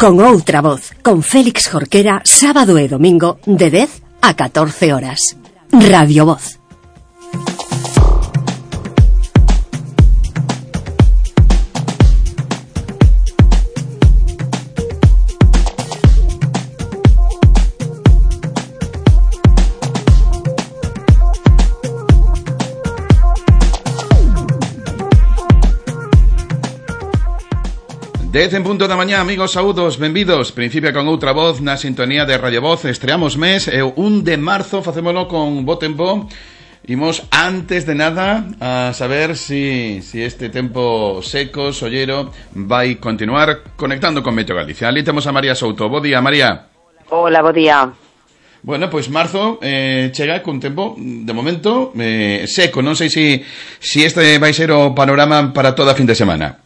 Con outra voz, con Félix Jorquera, sábado e domingo, de 10 a 14 horas. Radio Voz. Dez en punto da mañá, amigos, saúdos, benvidos. Principia con outra voz na sintonía de Radio Voz. Estreamos mes, e o 1 de marzo facémolo con bo tempo. Imos, antes de nada, a saber si este tempo seco, sollero, vai continuar conectando con Meteo Galicia. Ali temos a María Souto. Bo día, María. Hola, bo día. Bueno, pois marzo chega cun tempo, de momento, seco. Non sei se este vai ser o panorama para toda a fin de semana.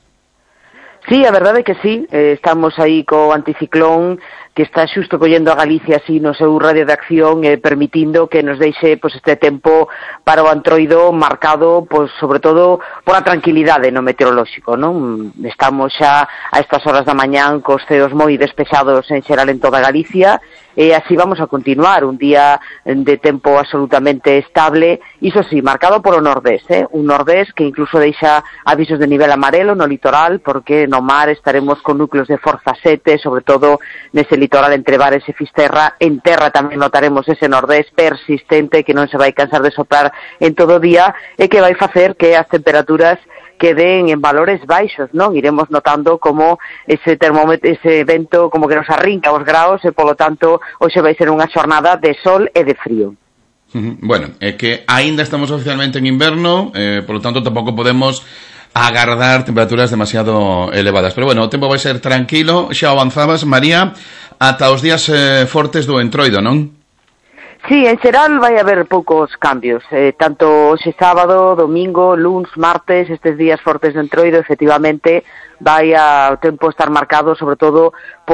Sí, a verdade é que sí, estamos aí co anticiclón que está xusto collendo a Galicia así no seu radio de acción permitindo que nos deixe pues, este tempo para o antroido marcado pues, sobre todo por a tranquilidade no meteorolóxico, non? Estamos xa a estas horas da mañán cos ceos moi despexados en xeral en toda Galicia e así vamos a continuar, un día de tempo absolutamente estable, iso sí, marcado por o nordés, un nordés que incluso deixa avisos de nivel amarelo no litoral, porque no mar estaremos con núcleos de forza 7, sobre todo nese litoral entre Bares e Fisterra. En terra tamén notaremos ese nordés persistente que non se vai cansar de soprar en todo o día e que vai facer que as temperaturas queden en valores baixos, non? Iremos notando como ese termómetro, ese vento como que nos arrinca os graos e, polo tanto, hoxe vai ser unha xornada de sol e de frío. Bueno, é que aínda estamos oficialmente en inverno, polo tanto, tampouco podemos agardar temperaturas demasiado elevadas. Pero bueno, o tempo vai ser tranquilo, xa avanzabas, María, ata os días fortes do entroido, non? Sí, en xeral vai haber poucos cambios, tanto hoxe sábado, domingo, luns, martes, estes días fortes de entroido, efectivamente, vai o tempo estar marcado sobre todo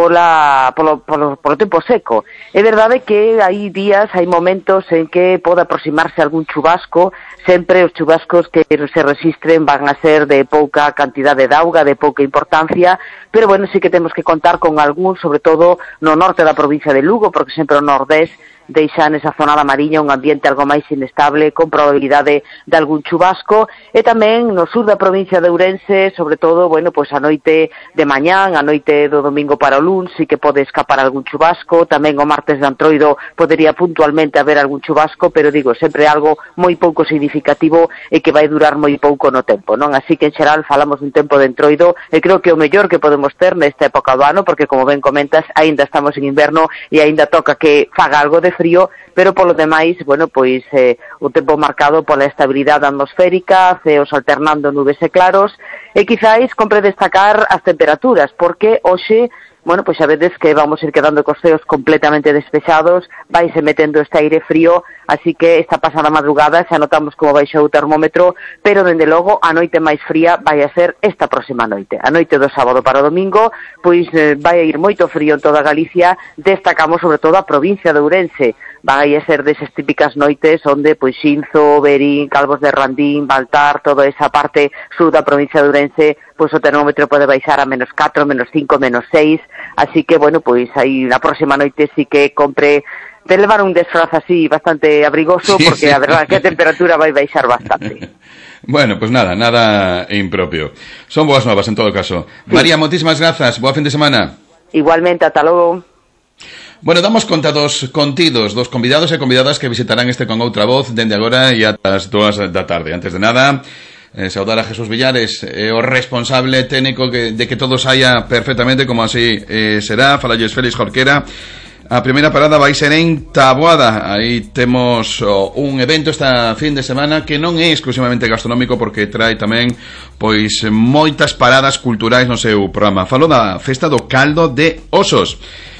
polo tempo seco. É verdade que hai días, hai momentos en que pode aproximarse algún chubasco, sempre os chubascos que se resistren van a ser de pouca cantidade de auga, de pouca importancia, pero bueno, sí que temos que contar con algún, sobre todo no norte da provincia de Lugo, porque sempre o nordés deixa nesa zona da Mariña un ambiente algo máis inestable, con probabilidade de algún chubasco, e tamén no sur da provincia de Ourense, sobre todo, bueno, pois a noite de mañán, a noite do domingo para o luns, sí que pode escapar algún chubasco, tamén o martes de antroido podería puntualmente haber algún chubasco, pero digo, sempre algo moi pouco significativo e que vai durar moi pouco no tempo, non? Así que en xeral falamos dun tempo de entroido, e creo que o mellor que podemos ter nesta época do ano, porque como ben comentas, aínda estamos en inverno e aínda toca que faga algo de frío, pero polo demais, bueno, pois o tempo marcado pola estabilidade atmosférica, ceos alternando nubes e claros, e quizáis compre destacar as temperaturas, porque hoxe, bueno, pois xa vedes que vamos ir quedando cos ceos completamente despexados, vaise metendo este aire frío, así que esta pasada madrugada xa notamos como baixou o termómetro, pero dende logo a noite máis fría vai a ser esta próxima noite. A noite do sábado para o domingo, pois vai a ir moito frío en toda Galicia, destacamos sobre todo a provincia de Ourense, vai a ser desas típicas noites onde pois Xinzo, Berín, Calvos de Randín, Baltar, toda esa parte sur da provincia de Ourense, pois o termómetro pode baixar a -4, -5, -6, así que, bueno, pois aí na próxima noite sí que compre de levar un disfraz así bastante abrigoso, sí, porque sí, a verdade que a temperatura vai baixar bastante. Bueno, pues nada impropio. Son boas novas en todo caso. Sí. María, moitísimas grazas, boa fin de semana. Igualmente, ata logo. Bueno, damos conta dos contidos dos convidados e convidadas que visitarán este Con Outra Voz dende agora e ata as 2 da tarde. Antes de nada, saudar a Jesús Villares, o responsable técnico de que todo saia perfectamente como así será. Falalles Félix Jorquera. A primeira parada vai ser en Taboada. Aí temos un evento esta fin de semana que non é exclusivamente gastronómico, porque trae tamén pois moitas paradas culturais no seu programa. Falo da Festa do Caldo de Osos.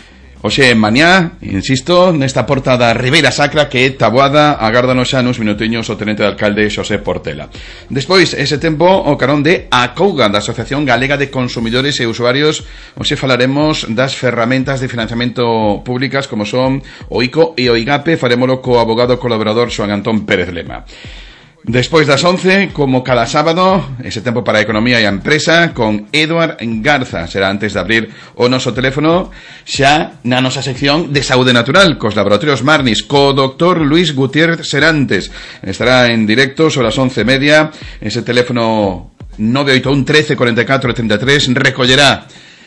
Oxe, mañá, insisto, nesta porta da Ribeira Sacra, que é Taboada, agárdanos xa nos minutiños o tenente de alcalde Xosé Portela. Despois, ese tempo, o carón de Acouga, da Asociación Galega de Consumidores e Usuarios. Oxe, falaremos das ferramentas de financiamento públicas como son o ICO e o IGAPE. Farémolo co abogado colaborador Xoan Antón Pérez Lema. Despois das 11, como cada sábado, ese tempo para a economía e a empresa con Eduard Garza. Será antes de abrir o noso teléfono xa na nosa sección de saúde natural cos laboratorios Marnis, co doctor Luis Gutiérrez Serantes. Estará en directo sobre as 11:30. Ese teléfono 981 13 44 33 recollerá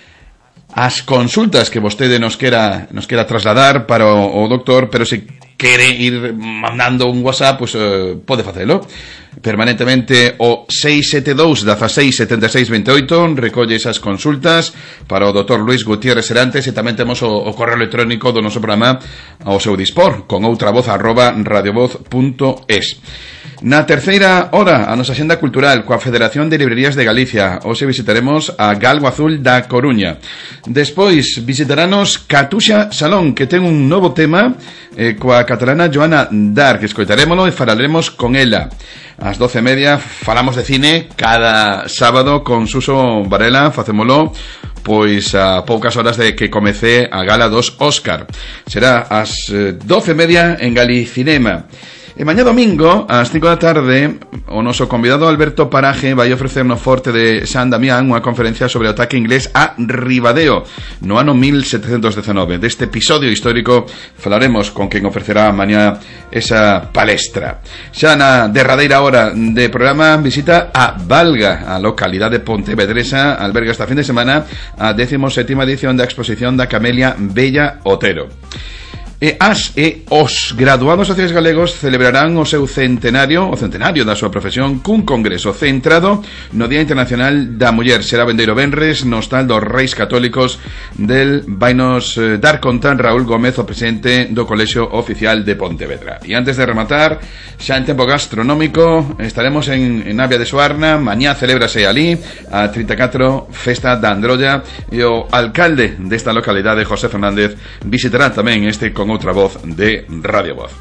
as consultas que vostede nos quera trasladar para o doctor, pero se quere ir mandando un WhatsApp, pues pode facelo permanentemente o 672 16 76 28. Recolle esas consultas para o Dr. Luis Gutiérrez Serantes, e tamén temos o correo electrónico do noso programa ao seu dispor con outravoz@radiovoz.es. Na terceira hora, a nosa xenda cultural coa Federación de Librerías de Galicia. Hoxe visitaremos a Galgo Azul da Coruña. Despois visitaranos Catuxa Salón, que ten un novo tema coa catalana Joana Dark. Escoitarémolo e falaremos con ela. Ás 12:30 falamos de cine cada sábado con Suso Varela. Facémolo pois a poucas horas de que comece a gala dos Óscar. Será ás 12:30 en Galicinema. E mañá domingo, ás 5 da tarde, o noso convidado Alberto Paraje vai ofrecer no Forte de San Damián unha conferencia sobre o ataque inglés a Ribadeo no ano 1719. Deste episodio histórico falaremos con quen ofrecerá mañá esa palestra. Xa na derradeira hora de programa, visita a Valga, a localidade pontevedresa. Alberga esta fin de semana a 17ª edición da exposición da Camelia Bella Otero. E os graduados sociais galegos celebrarán o seu centenario, o centenario da súa profesión, cun congreso centrado no Día Internacional da Muller. Será vendeiro venres no hostal dos Reis Católicos del Vainos dar conta Raúl Gómez, o presidente do Colexio Oficial de Pontevedra. E antes de rematar, xa en tempo gastronómico, estaremos en Navia de Suarna. Mañá celébrase ali a 34 Festa da Androlla, e o alcalde desta localidade, José Fernández, visitará tamén este con outra voz de Radio Voz.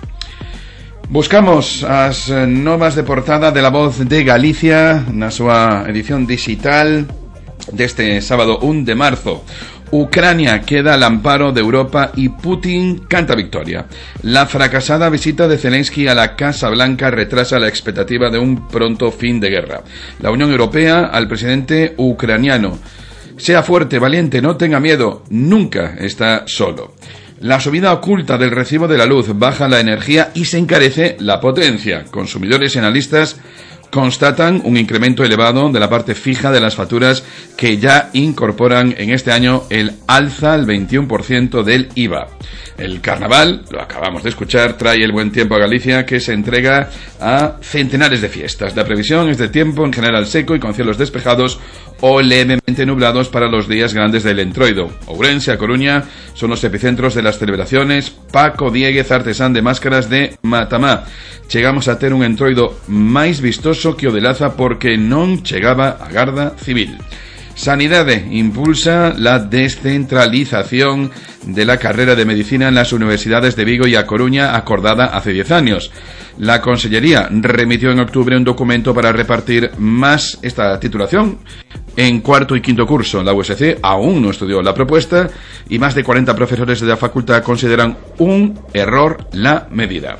Buscamos as novas de portada de La Voz de Galicia na súa edición digital deste sábado 1 de marzo. Ucrania queda al amparo de Europa y Putin canta victoria. La fracasada visita de Zelensky a la Casa Blanca retrasa la expectativa de un pronto fin de guerra. La Unión Europea al presidente ucraniano: sea fuerte, valiente, no tenga miedo, nunca está solo. La subida oculta del recibo de la luz baja la energía y se encarece la potencia. Consumidores y analistas constatan un incremento elevado de la parte fija de las facturas que ya incorporan en este año el alza al 21% del IVA. El carnaval, lo acabamos de escuchar, trae el buen tiempo a Galicia, que se entrega a centenares de fiestas. La previsión es de tiempo en general seco y con cielos despejados o levemente nublados para los días grandes del Entroido. Ourense e A Coruña son los epicentros de las celebraciones. Paco Diéguez, artesán de máscaras de Matamá. Chegamos a ter un Entroido máis vistoso que o de Laza porque non chegaba a Garda Civil. Sanidade impulsa la descentralización de la carrera de medicina en las universidades de Vigo y A Coruña, acordada hace 10 años. La Consellería remitió en octubre un documento para repartir más esta titulación en cuarto y quinto curso. La USC aún no estudió la propuesta y más de 40 profesores de la facultad consideran un error la medida.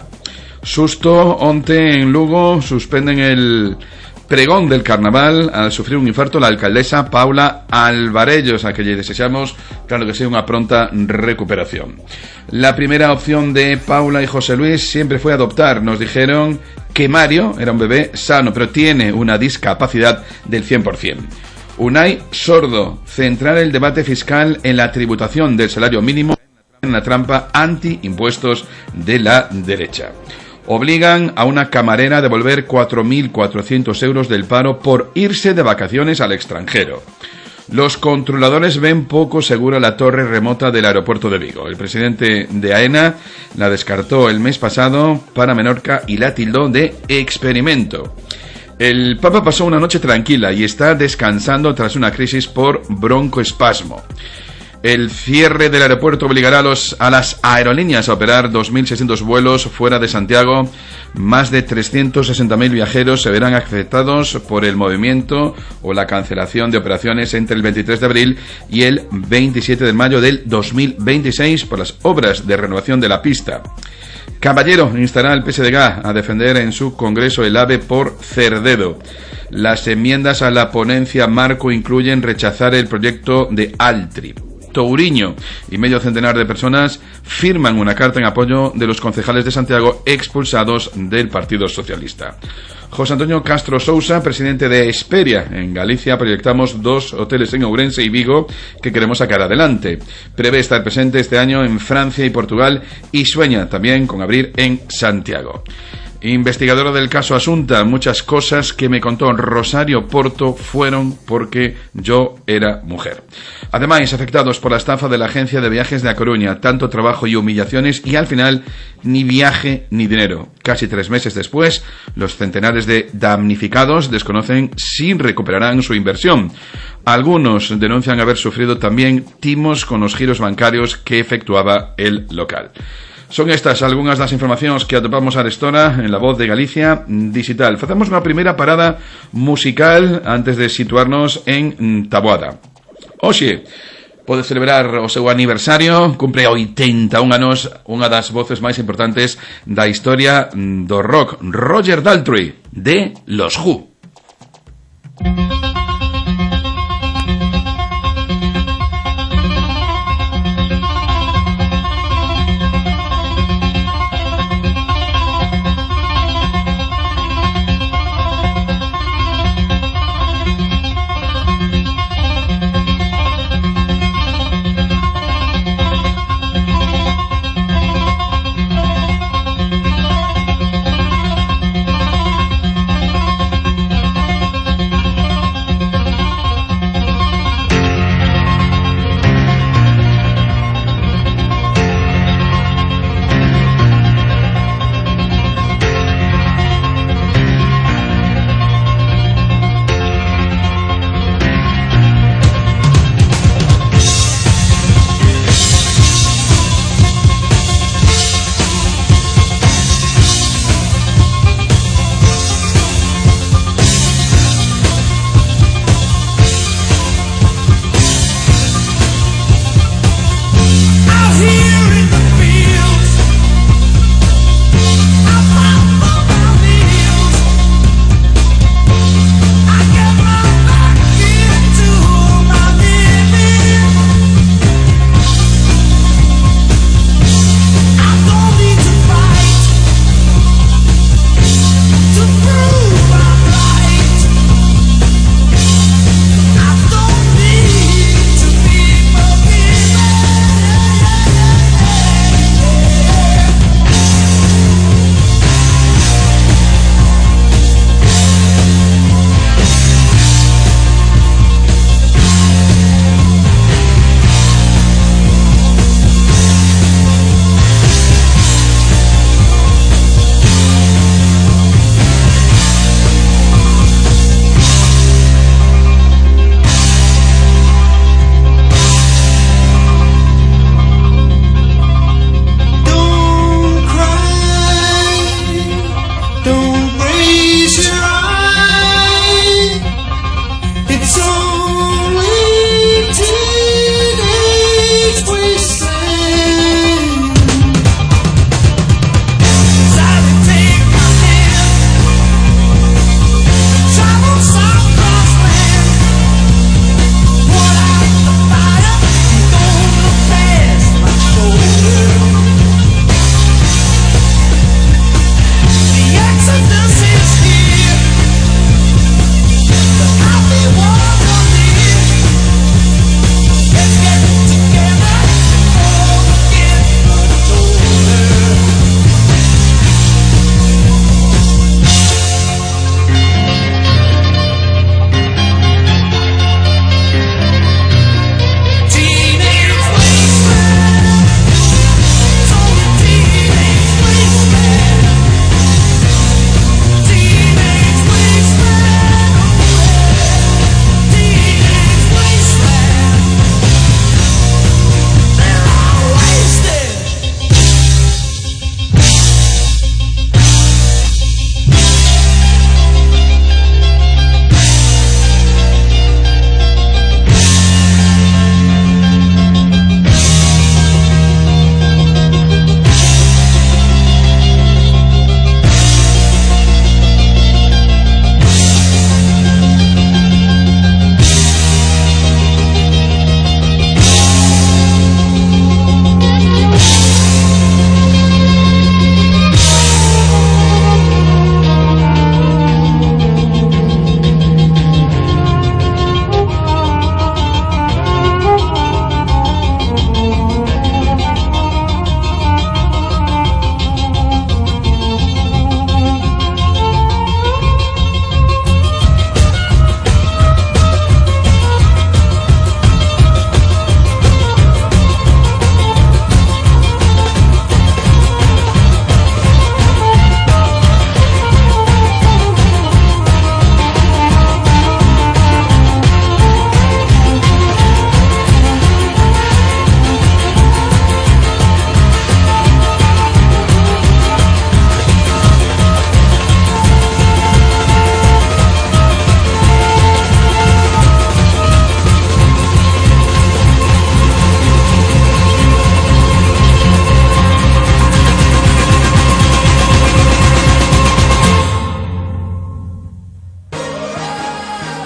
Susto onte en Lugo, suspenden el pregón del carnaval al sufrir un infarto la alcaldesa Paula Alvarellos, a que le deseamos, claro que sí, una pronta recuperación. La primera opción de Paula y José Luis siempre fue adoptar. Nos dijeron que Mario era un bebé sano, pero tiene una discapacidad del 100%. Unai Sordo: centrar el debate fiscal en la tributación del salario mínimo en la trampa anti-impuestos de la derecha. Obligan a una camarera a devolver 4.400 euros del paro por irse de vacaciones al extranjero. Los controladores ven poco segura la torre remota del aeropuerto de Vigo. El presidente de AENA la descartó el mes pasado para Menorca y la tildó de experimento. El Papa pasó una noche tranquila y está descansando tras una crisis por broncoespasmo. El cierre del aeropuerto obligará a las aerolíneas a operar 2.600 vuelos fuera de Santiago. Más de 360.000 viajeros se verán afectados por el movimiento o la cancelación de operaciones entre el 23 de abril y el 27 de mayo del 2026 por las obras de renovación de la pista. Caballero instará al PSDG a defender en su Congreso el AVE por Cerdedo. Las enmiendas a la ponencia marco incluyen rechazar el proyecto de Altri. Touriño y medio centenar de personas firman una carta en apoyo de los concejales de Santiago expulsados del Partido Socialista. José Antonio Castro Sousa, presidente de Esperia, en Galicia, proyectamos 2 hoteles en Ourense y Vigo que queremos sacar adelante. Prevé estar presente este año en Francia y Portugal y sueña también con abrir en Santiago. Investigadora del caso Asunta, muchas cosas que me contó Rosario Porto fueron porque yo era mujer. Además, afectados por la estafa de la agencia de viajes de A Coruña, tanto trabajo y humillaciones y al final ni viaje ni dinero. Casi 3 meses después, los centenares de damnificados desconocen si recuperarán su inversión. Algunos denuncian haber sufrido también timos con los giros bancarios que efectuaba el local. Son estas algunas das informacións que atopamos arestora en La Voz de Galicia Digital. Facemos unha primeira parada musical antes de situarnos en Taboada. Hoxe pode celebrar o seu aniversario, cumpre 81 anos unha das voces máis importantes da historia do rock, Roger Daltrey, de Los Who.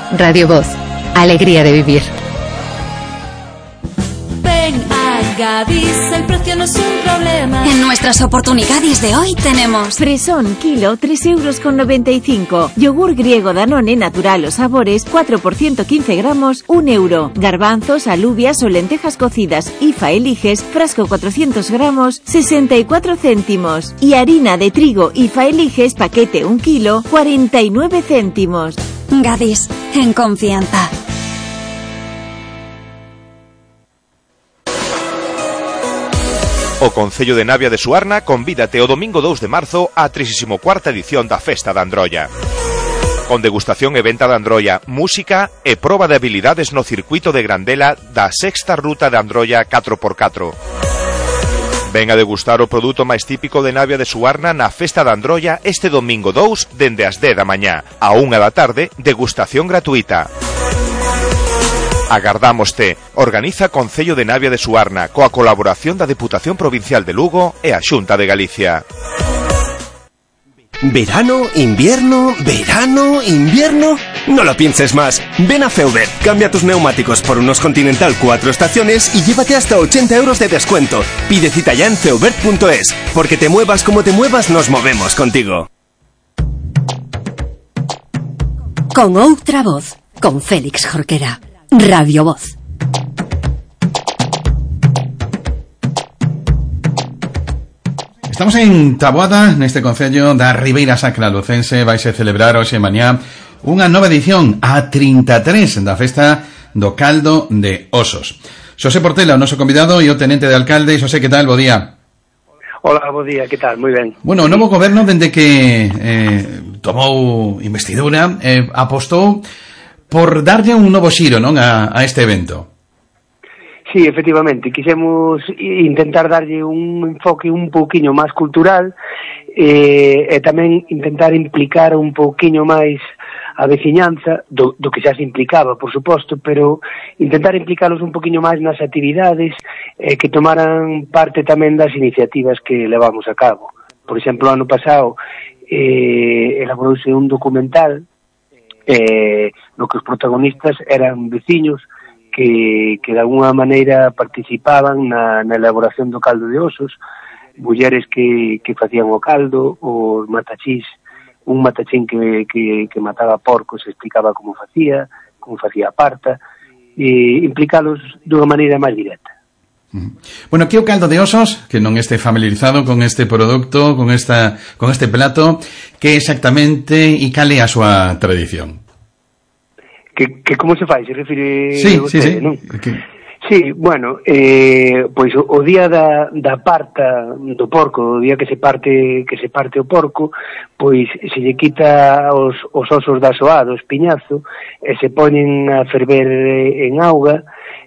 Radio Voz, alegría de vivir. Gadis, el precio no es un problema. En nuestras oportunidades de hoy tenemos fresón kilo 3,95 €. Yogur griego Danone natural o sabores 4 por 115 gramos 1 €. Garbanzos, alubias o lentejas cocidas IFA Eliges frasco 400 gramos 64 céntimos. Y harina de trigo IFA Eliges paquete 1 kilo 49 céntimos. Gadis, en confianza. O Concello de Navia de Suarna convídate o domingo 2 de marzo á 34ª edición da Festa da Androlla. Con degustación e venta da Androlla, música e proba de habilidades no circuito de Grandela da sexta ruta de Androlla 4x4. Ven a degustar o produto máis típico de Navia de Suarna na Festa da Androlla este domingo 2 dende as 10 da mañá. A 1 da tarde, degustación gratuita. Agardámoste. Organiza Concello de Navia de Suarna coa colaboración da Deputación Provincial de Lugo e a Xunta de Galicia. ¿Verano, invierno, verano, invierno? No lo pienses más. Ven a Feuber, cambia tus neumáticos por unos Continental 4 estaciones y llévate hasta 80 € de descuento. Pide cita ya en feuber.es, porque te muevas como te muevas, nos movemos contigo. Con outra voz, con Félix Jorquera. Radio Voz. Estamos en Taboada, neste concello da Ribeira Sacra lucense. Vaise celebrar hoxe e mañá unha nova edición, a 33 da festa do caldo de osos. Xosé Portela, o noso convidado, e o tenente de alcalde. Xosé, que tal? Bo día. Hola, bo día, que tal? Moi ben. Bueno, o novo goberno, dende que tomou investidura, apostou por darlle un novo xiro, non, a este evento. Sí, efectivamente, quixemos intentar darlle un enfoque un pouquiño máis cultural e tamén intentar implicar un pouquiño máis a veciñanza do que xa se implicaba, por suposto, pero intentar implicalos un pouquiño máis nas actividades que tomaran parte tamén das iniciativas que levamos a cabo. Por exemplo, ano pasado elaborouse un documental no que os protagonistas eran veciños que de alguna maneira participaban na elaboración do caldo de osos, mulleres que facían o caldo, os matachís, un matachín que mataba porcos e explicaba como facía a parta, e implicalos dunha maneira máis directa. Bueno, aquí o caldo de osos, que non este familiarizado con este produto, con este plato, que exactamente e cal é a súa tradición? Que como se fai? Se refire sí, vostede, sí. Non? Okay. Sí, bueno, pois o día da parta do porco, o día que se parte o porco, pois se lle quita os osos da soá, do espiñazo, e se poñen a ferver en auga,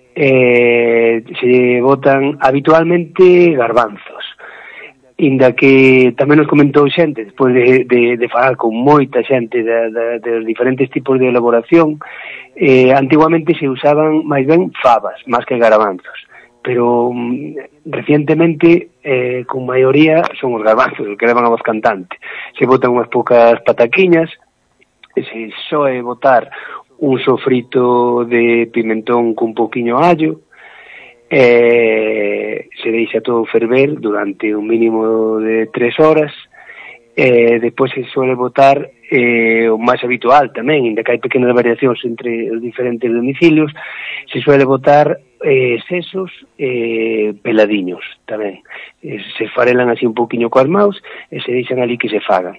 se botan habitualmente garbanzos. Inda que tamén nos comentou xente, despois de falar con moita xente de diferentes tipos de elaboración, antiguamente se usaban máis ben fabas, máis que garbanzos, pero recientemente, con maioría, son os garbanzos, que levan a voz cantante. Se botan unhas poucas pataquiñas, se soe botar un sofrito de pimentón con un pouquiño allo, se deixa todo ferver durante un mínimo de 3 horas, despois se suele botar o máis habitual tamén, inda que hai pequenas variacións entre os diferentes domicilios, se suele botar sesos peladiños tamén, se farelan así un pouquiño coas maus e se deixan ali que se fagan.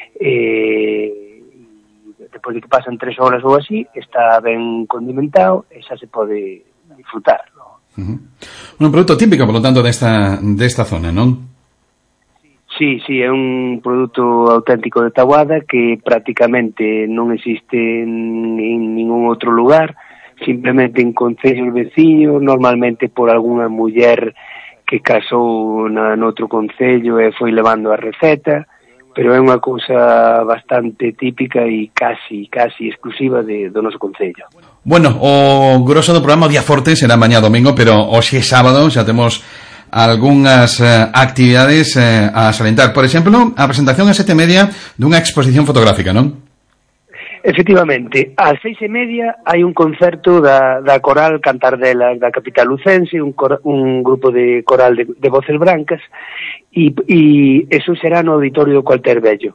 Depois de que pasan 3 horas ou así, está ben condimentado e xa se pode disfrutar. Un produto típico, por lo tanto, desta zona, non? Sí, é un produto auténtico de Taboada que prácticamente non existe en ningún outro lugar, simplemente en concellos veciños, normalmente por algunha muller que casou noutro concello e foi levando a receta, pero é unha cousa bastante típica e casi exclusiva do noso concello. Bueno, o grosso do programa o día forte será mañá domingo, pero hoxe sábado xa temos algunhas actividades a salientar. Por exemplo, a presentación a 7:30 dunha exposición fotográfica, non? Efectivamente, ás 6:30 hai un concerto da Coral Cantardelas da capital lucense, un grupo de coral de voces brancas, e eso será no Auditorio do Cuartel Vello.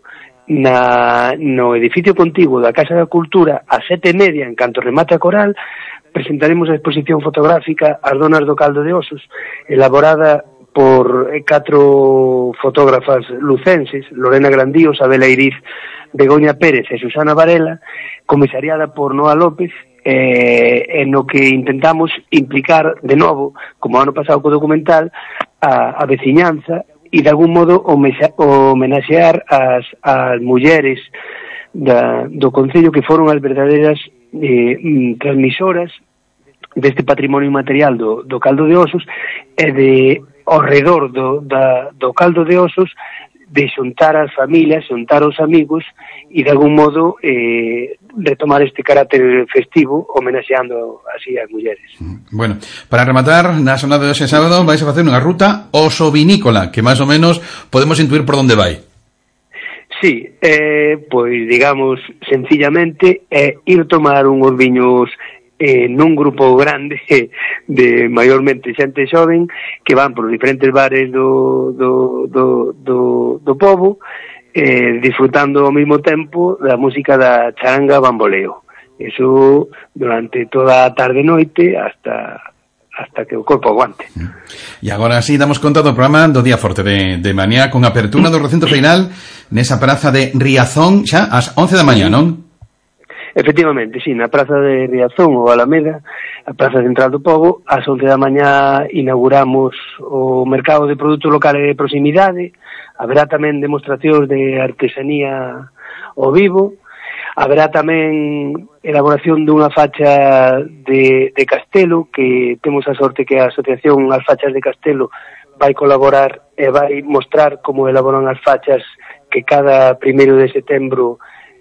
No edificio contiguo da Casa da Cultura, ás 7:30, en canto remate a coral, presentaremos a exposición fotográfica As Donas do Caldo de Osos, elaborada por 4 fotógrafas lucenses, Lorena Grandío, Sabela Iriz, Begoña Pérez e Susana Varela, comisariada por Noa López, en no que intentamos implicar de novo, como ano pasado co documental, a veciñanza e de algún modo homenaxear as mulleres do Concello que foron as verdadeiras transmisoras deste patrimonio inmaterial do caldo de osos e ao redor do caldo de osos de xuntar as familias, xuntar os amigos e de algún modo retomar este carácter festivo homenaxeando así as mulleres. Bueno, para rematar, na xornada de hoxe sábado vais a facer unha ruta osovinícola que máis ou menos podemos intuir por onde vai. Sí, pois digamos sencillamente ir tomar unhos viños nun grupo grande de maiormente xente xoven que van por diferentes bares do pobo disfrutando ao mesmo tempo da música da charanga bamboleo. Eso durante toda a tarde e noite hasta que o corpo aguante. E agora sí damos conta do programa do Día Forte de mañá con apertura do recinto feiral nesa praza de Riazón xa ás 11 da mañá, non? Efectivamente, sí, na praza de Riazón ou Alameda, a praza central do Pobo, ás 11 da mañá inauguramos o mercado de produtos locales de proximidade, haberá tamén demostracións de artesanía ao vivo, haberá tamén elaboración dunha facha de Castelo, que temos a sorte que a Asociación As Fachas de Castelo vai colaborar e vai mostrar como elaboran as fachas que cada 1 de setembro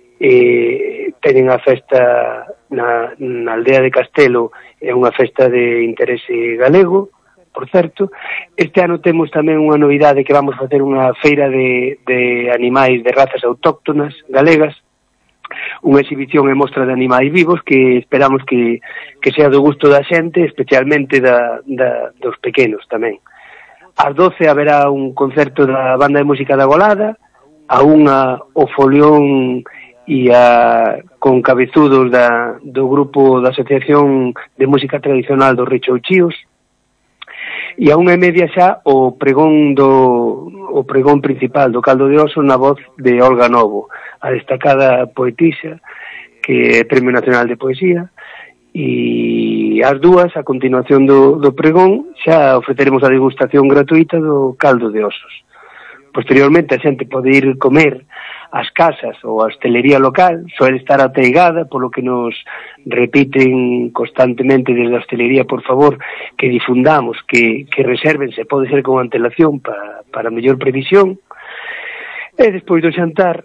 teñen a festa na aldea de Castelo, é unha festa de interese galego, por certo. Este ano temos tamén unha novidade que vamos facer unha feira de animais de razas autóctonas galegas, unha exhibición e mostra de animais vivos que esperamos que sea do gusto da xente, especialmente dos pequenos tamén. Ás 12 haberá un concerto da banda de música da Golada, a unha o folión e con cabezudos do grupo da Asociación de Música Tradicional dos Richouchíos, e a 1:30 xa o pregón principal do caldo de oso na voz de Olga Novo, a destacada poetisa que é Premio Nacional de Poesía, e ás 2, a continuación do pregón, xa ofreceremos a degustación gratuita do caldo de osos. Posteriormente a xente pode ir comer ás casas ou a hostelería local, suele estar ateigada, polo que nos repiten constantemente desde a hostelería, por favor, que difundamos, que reserven, se pode ser con antelación para mellor previsión. E despois do xantar,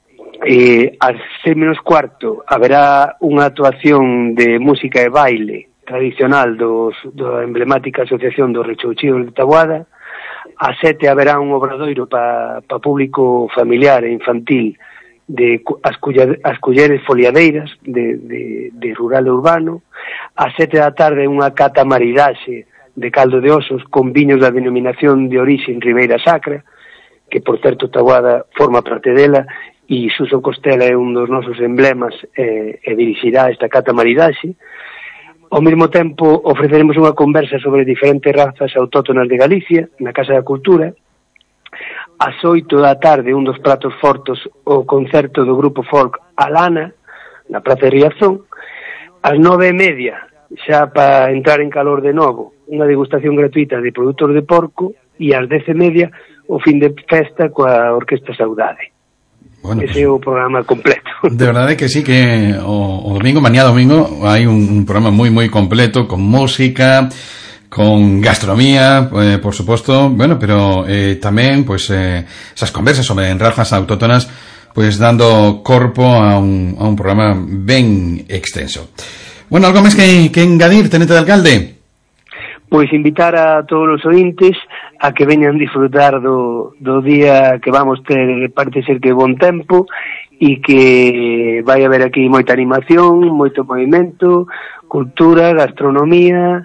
ás 6:15 haberá unha actuación de música e baile tradicional da emblemática Asociación dos Richouchíos de Taboada. Ás 7 haberá un obradoiro para público familiar e infantil de as culleres foliadeiras de rural e urbano. Ás 7 da tarde unha cata maridaxe de caldo de osos con viños da denominación de orixe Ribeira Sacra, que por certo Taboada forma parte dela, e Suso Costela é un dos nosos emblemas e dirixirá esta cata maridaxe. Ao mesmo tempo ofreceremos unha conversa sobre diferentes razas autóctonas de Galicia na Casa da Cultura. Ás 8 da tarde, un dos pratos fortes, o concerto do grupo folk Alana na Praza de Riazón. Ás 9:30, xa para entrar en calor de novo, unha degustación gratuita de produtos de porco, e ás 10:30 o fin de festa coa Orquesta Saudade. Bueno, ese é o programa completo. De verdade que sí, que o domingo, mañá domingo, hai un programa moi moi completo, con música, con gastronomía, por suposto, bueno, pero tamén, pues, esas conversas sobre razas autóctonas, pues, dando corpo a un programa ben extenso. Bueno, algo máis que engadir, tenente de alcalde? Pois invitar a todos os ointes a que veñan disfrutar do día que vamos ter, parece ser que bon tempo, e que vai haber aquí moita animación, moito movimento, cultura, gastronomía,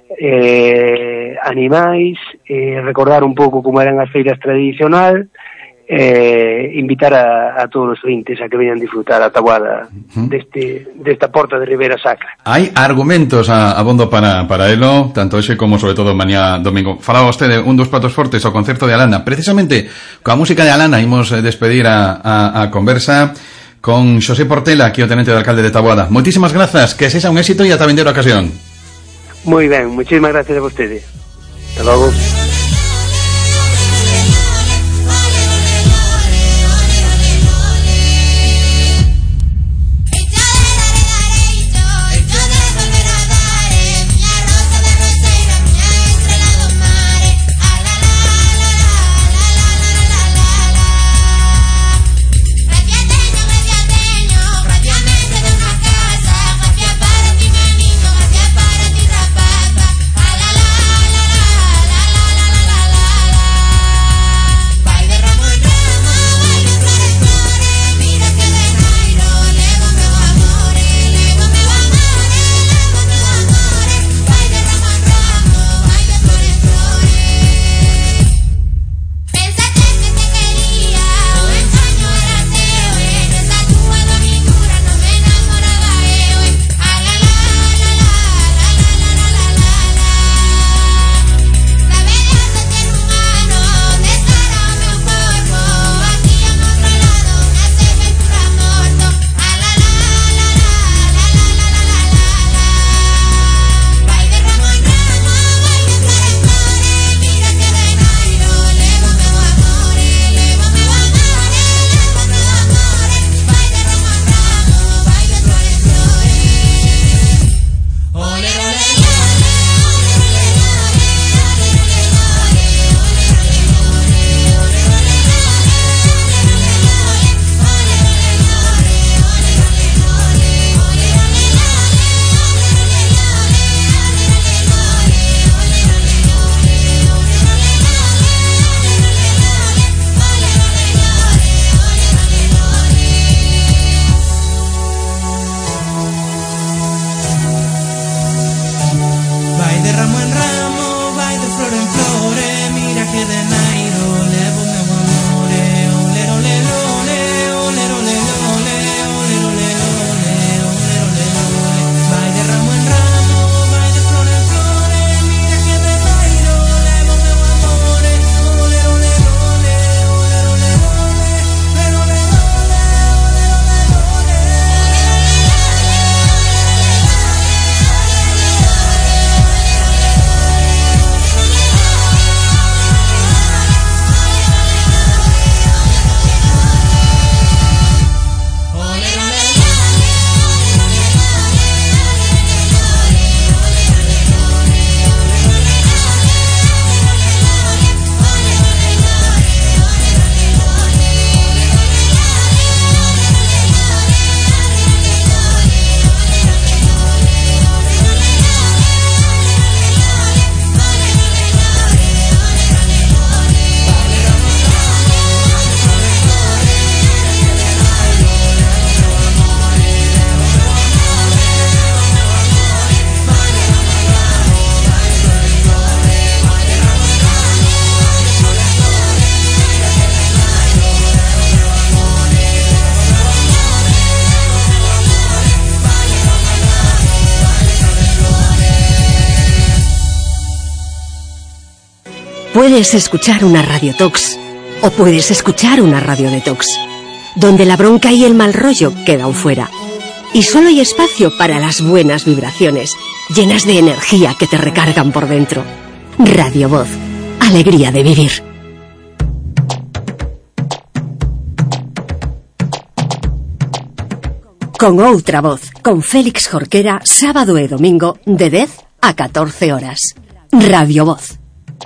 animais, recordar un pouco como eran as feiras tradicional, invitar a todos os ointes a que veñan disfrutar a tabuada desta porta de Ribeira Sacra. Hai argumentos abondo para elo, tanto hoxe como sobre todo mañá domingo. Falaba vostede un dos pratos fortes ao concerto de Alana. Precisamente coa música de Alana imos despedir a conversa con Xosé Portela, aquí o tenente de alcalde de Taboada. Moitísimas grazas, que sexa un éxito e ata vindeira ocasión. Moi ben, muchísimas gracias a vostede. Hasta logo. Puedes escuchar una radiotox o puedes escuchar una radio detox, donde la bronca y el mal rollo quedan fuera. Y solo hay espacio para las buenas vibraciones, llenas de energía que te recargan por dentro. Radio Voz, alegría de vivir. Con outra voz, con Félix Jorquera, sábado e domingo, de 10 a 14 horas. Radio Voz.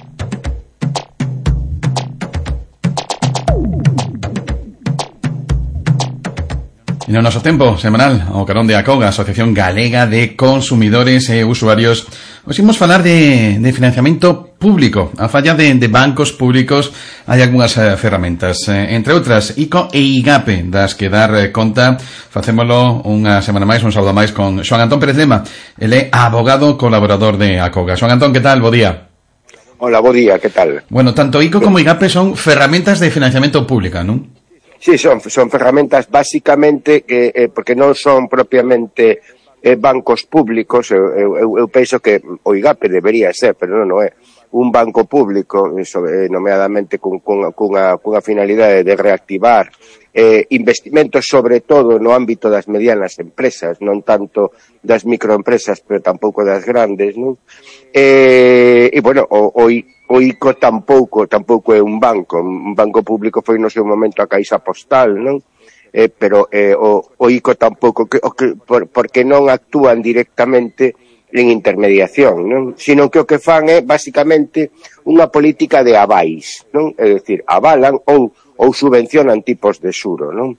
E no noso tempo semanal, o carón de ACOGA, Asociación Galega de Consumidores e Usuarios, os imos falar de financiamento público, a falla de bancos públicos. Hai algunhas ferramentas, entre outras ICO e IGAPE, das que dar conta. Facémolo unha semana máis, un sábado máis, con Xoán Antón Pérez Lema. Ele é abogado colaborador de ACOGA. Xoán Antón, que tal? Bo día. Hola, bo día, que tal? Bueno, tanto ICO como IGAPE son ferramentas de financiamento pública, non? Sí, son ferramentas básicamente porque non son propiamente bancos públicos. Eu penso que o IGAPE debería ser, pero non é un banco público, nomeadamente cunha finalidade de reactivar investimentos, sobre todo no ámbito das medianas empresas, non tanto das microempresas, pero tampouco das grandes, non? E, bueno, o ICO tampouco é un banco público foi no seu momento a Caixa Postal, non? Pero o ICO tampouco, porque non actúan directamente en intermediación, non? Sino que o que fan é basicamente unha política de avais, non? É dicir, avalan ou subvencionan tipos de xuro, non?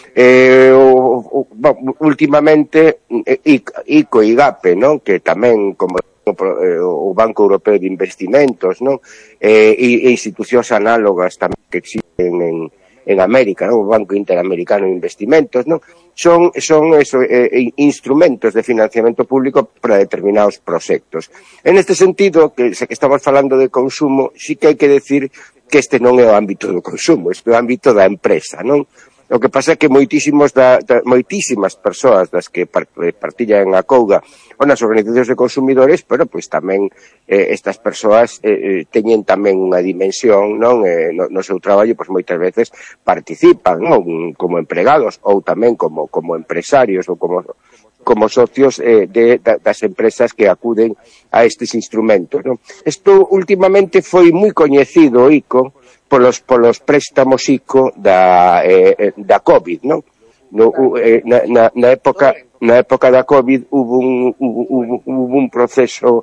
Últimamente ICO e IGAPE, non? Que tamén como o Banco Europeo de Investimentos, non? E institucións análogas tamén que existen en América, non? O Banco Interamericano de Investimentos, non? Son instrumentos de financiamento público para determinados proxectos. En este sentido, que estamos falando de consumo, sí que hai que decir que este non é o ámbito do consumo, este é o ámbito da empresa, non? O que pasa é que moitísimas persoas das que partillan a ACOGA ou nas organizacións de consumidores, pero pois tamén estas persoas teñen tamén unha dimensión, non? No seu traballo, pois moitas veces participan, non? Como empregados ou tamén como empresarios ou como socios das empresas que acuden a estes instrumentos, non? Isto últimamente foi moi coñecido, ICO, polos préstamos ICO da COVID, non? Na época da COVID hubo un proceso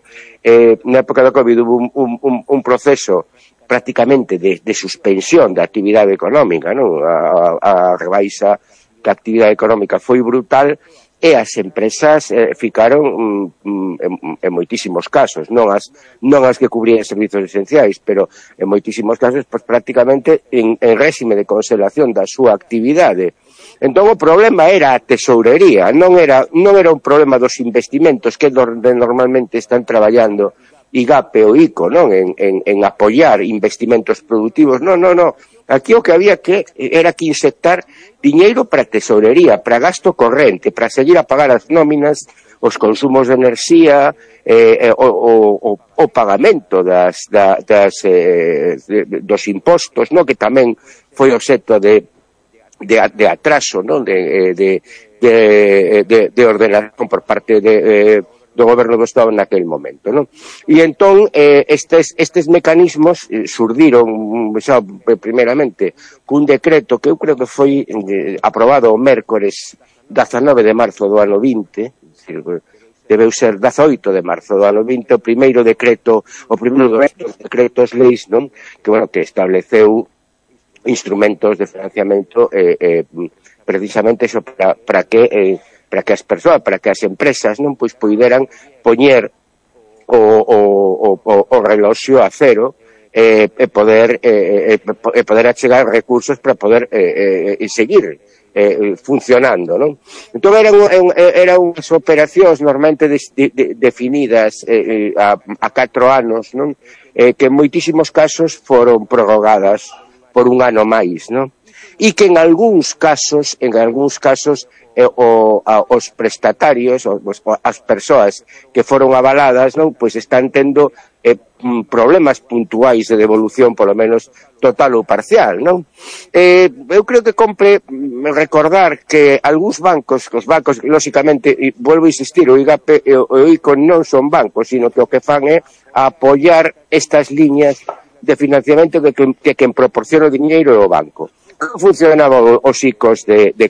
un proceso prácticamente de suspensión da actividade económica, non? A rebaixa da actividade económica foi brutal. E as empresas ficaron en moitísimos casos, non as que cubrían servizos esenciais, pero en moitísimos casos pues, prácticamente en réxime de conservación da súa actividade. Entón o problema era a tesourería, non era un problema dos investimentos que normalmente están traballando IGAPE ou ICO, non? En apoiar investimentos productivos. Non. Aquí o que había era que inyectar diñeiro para tesourería, para gasto corrente, para seguir a pagar as nóminas, os consumos de enerxía, o pagamento dos impostos, non? Que tamén foi obxecto de atraso, non? De ordenación por parte do goberno do Estado naquele momento, non? E entón estes mecanismos surdiron primeiramente cun decreto que eu creo que foi aprobado o mércores 19 de marzo do ano 20, debeu ser 18 de marzo do ano 20, o primeiro dos decretos leis, non? Que estableceu instrumentos de financiamento precisamente iso para que as persoas, para que as empresas non pois puideran poñer o reloxo a cero e poder achegar recursos para poder seguir funcionando, non? Entón eran unhas operacións normalmente definidas a 4 anos, non? Que en moitísimos casos foron prorrogadas por un ano máis, non? E que en algúns casos os prestatarios, as persoas que foron avaladas, non, pois están tendo problemas puntuais de devolución, polo menos total ou parcial, non? Eu creo que compre recordar que algúns bancos, lóxicamente, e volvo a insistir, o IGAPE e o ICO non son bancos, sino que o que fan é apoiar estas liñas de financiamento que quen proporciona o diñeiro é o banco. Como funcionaban os ICOs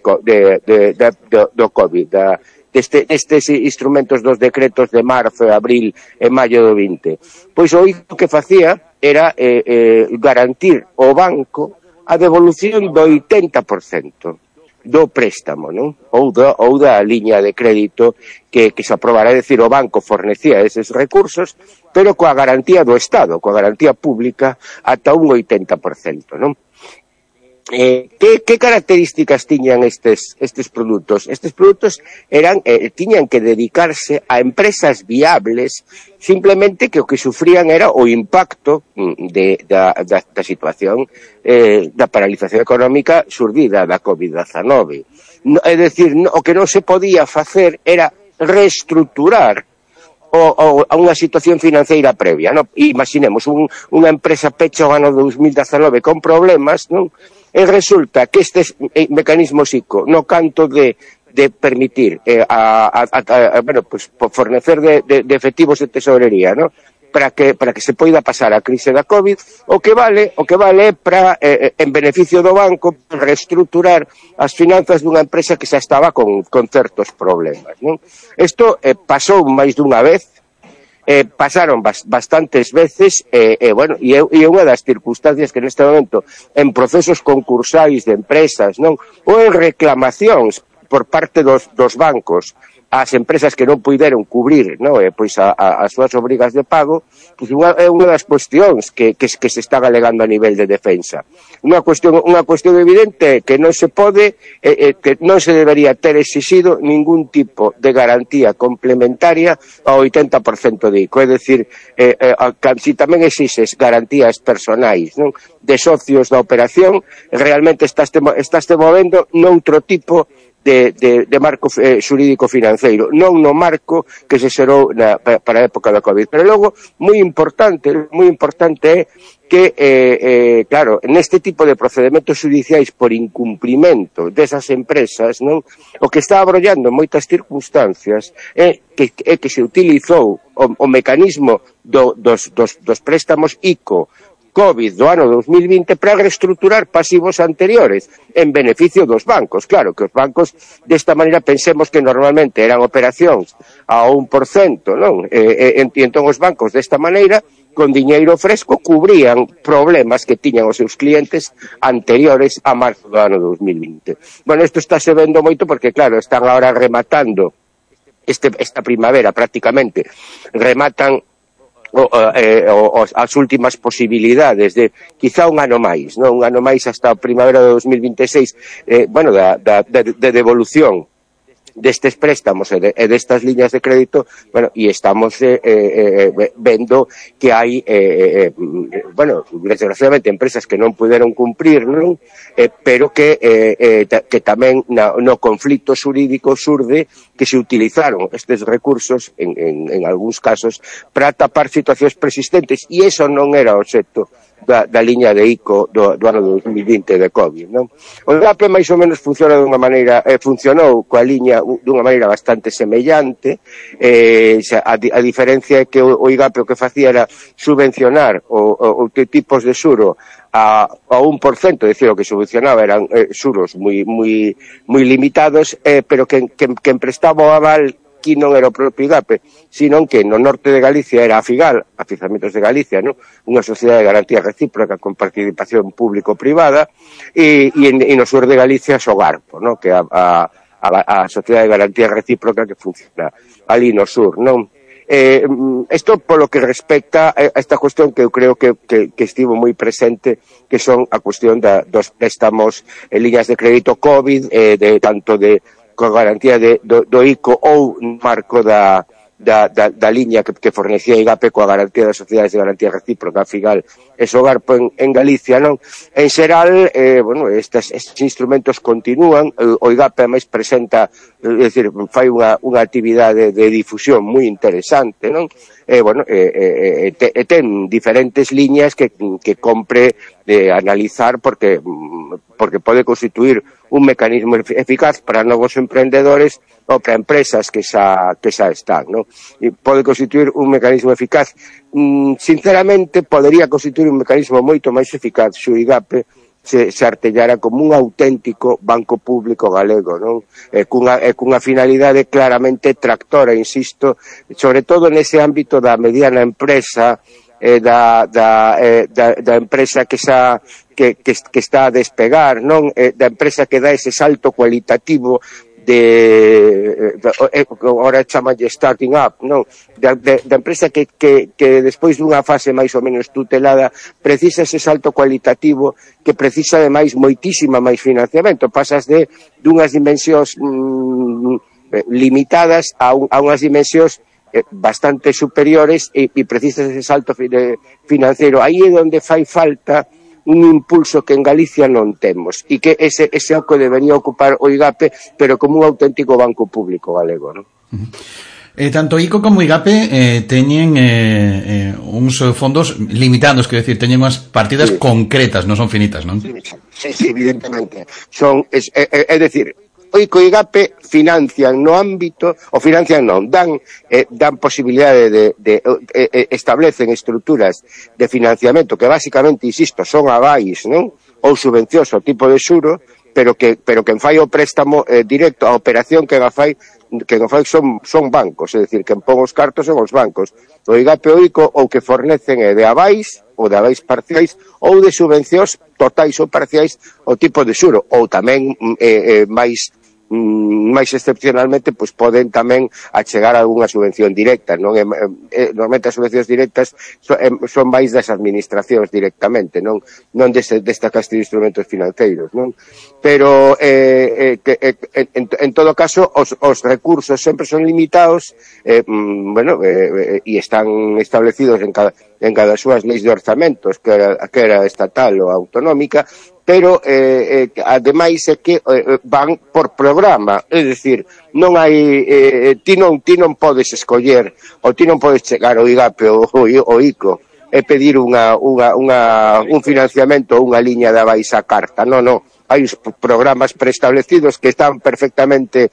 do COVID, destes instrumentos dos decretos de marzo, abril e maio do 20? Pois o ICO que facía era garantir ao banco a devolución do 80%. do préstamo, non? Ou da liña de crédito que se aprobará, é dicir, o banco fornecía eses recursos, pero coa garantía do Estado, coa garantía pública ata un 80%, non? Que características tiñan estes produtos? Estes produtos tiñan que dedicarse a empresas viables, simplemente que o que sufrían era o impacto da situación da paralización económica xurdida da COVID-19. É dicir, o que non se podía facer era reestruturar a unha situación financeira previa, non? Imaginemos unha empresa pecha o ano 2019 con problemas, non? E resulta que estes mecanismos ICO, no canto de permitir fornecer de efectivos de tesorería, ¿no? para que se poida pasar a crise da COVID, o que vale é para, en beneficio do banco, reestruturar as finanzas dunha empresa que xa estaba con certos problemas, non? Isto pasou máis dunha vez, pasaron bastantes veces, e unha das circunstancias que neste momento en procesos concursais de empresas, non, ou en reclamacións por parte dos bancos ás empresas que non puideron cubrir, non, pois as súas obrigas de pago, pois é unha das cuestións que se están alegando a nivel de defensa. Unha cuestión evidente que non se pode, que non se debería ter exixido ningún tipo de garantía complementaria ao 80% de ICO, é dicir, si tamén exixes garantías personais, non, de socios da operación, realmente estás movendo noutro tipo de marco xurídico financeiro, non no marco que se xerou para a época da COVID. Pero logo, moi importante é que, claro, neste tipo de procedimentos judiciais por incumprimento desas empresas, non, o que está abrollando en moitas circunstancias é que se utilizou o mecanismo dos préstamos ICO COVID do ano 2020 para reestruturar pasivos anteriores en beneficio dos bancos. Claro que os bancos desta maneira pensemos que normalmente eran operacións a 1%, non? E entón os bancos desta maneira con diñeiro fresco cubrían problemas que tiñan os seus clientes anteriores a marzo do ano 2020. Bueno, isto está se vendo moito porque claro, están agora rematando esta primavera prácticamente, rematan as últimas posibilidades de quizá un ano máis, non? Un ano máis hasta a primavera de 2026, de devolución destes préstamos e destas liñas de crédito, bueno, e estamos vendo que hai, desgraciadamente, empresas que non puderon cumprir, non? Pero que tamén no conflito xurídico xurde que se utilizaron estes recursos en algúns casos para tapar situacións persistentes, e iso non era o obxecto da liña de ICO do ano 2020 de COVID, non? O IGAPE máis ou menos funciona dunha maneira, funcionou coa liña dunha maneira bastante semellante, a diferencia é que o IGAPE o que facía era subvencionar o tipos de xuro a 1%, é dicir, o que subvencionaba eran xuros moi limitados, pero que emprestaba o aval aquí non era o propio IGAPE, sino que no norte de Galicia era a FIGAL, Afianzamentos de Galicia, non? Unha sociedade de garantía recíproca con participación público-privada, e no sur de Galicia Sogarpo, non? Que a sociedade de garantía recíproca que funciona ali no sur, non? Isto polo que respecta a esta cuestión que eu creo que estivo moi presente, que son a cuestión dos préstamos en liñas de crédito COVID, tanto con garantía do ICO ou marco da liña que fornecía IGAPE coa garantía das sociedades de garantía recíproca, FIGAL e Sogarpo en Galicia, non? En xeral, estes instrumentos continúan, o IGAPE máis presenta, é dicir, fai unha actividade de difusión moi interesante, non? Ten diferentes liñas que compre de analizar porque pode constituir un mecanismo eficaz para novos emprendedores ou para empresas que xa están, non? E pode constituir un mecanismo eficaz. Sinceramente, podería constituir un mecanismo moito máis eficaz se o IGAPE se artellara como un auténtico banco público galego, non? Cunha finalidade claramente tractora, insisto, sobre todo nese ámbito da mediana empresa, da empresa que está a despegar, non? Da empresa que dá ese salto cualitativo agora chamalle starting up, non? Da empresa que despois dunha fase máis ou menos tutelada precisa ese salto cualitativo, que precisa ademais moitísima máis financiamento. Pasas dunhas dimensións limitadas a unhas dimensións bastante superiores e precisas ese salto financiero. Aí é onde fai falta un impulso que en Galicia non temos e que ese é o que debería ocupar o IGAPE, pero como un auténtico banco público galego, non? Tanto ICO como IGAPE teñen uns fondos limitados, quero decir, teñen unhas partidas concretas, non son finitas, non? Sí, evidentemente. É dicir, o ICO e IGAPE financian no ámbito, dan posibilidade establecen estruturas de financiamento que basicamente, insisto, son avais, non? Ou subvencións ao tipo de xuro, pero que en fai o préstamo directo, a operación que fai son bancos, é dicir, que pon os cartos son os bancos. O IGAPE e o ICO ou que fornecen de avais, ou de avais parciais, ou de subvencións totais ou parciais ao tipo de xuro, ou tamén máis excepcionalmente, pois poden tamén achegar algunha subvención directa, non? Normalmente as subvencións directas son máis das administracións directamente, non desta casta de instrumentos financeiros, non? Pero en todo caso os recursos sempre son limitados, e están establecidos en cada súas leis de orzamentos, que era estatal ou autonómica, pero ademais é que van por programa, é dicir, non hai ti non podes escoller ou ti non podes chegar ao IGAPE ou ICO e pedir un financiamento ou unha liña de avais a carta, non, hai os programas preestablecidos que están perfectamente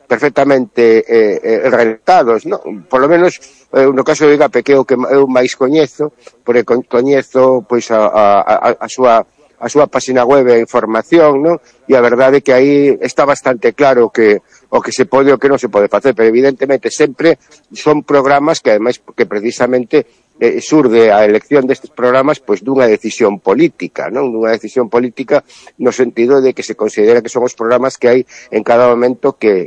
redactados, non? Por lo menos no caso do IGAPE, que é o que eu máis coñezo, porque coñezo pois a súa página web e información, non? E a verdade é que aí está bastante claro o que se pode e o que non se pode facer, pero evidentemente sempre son programas que ademais que precisamente surde a elección destes programas pois dunha decisión política, non? Dunha decisión política no sentido de que se considera que son os programas que hai en cada momento que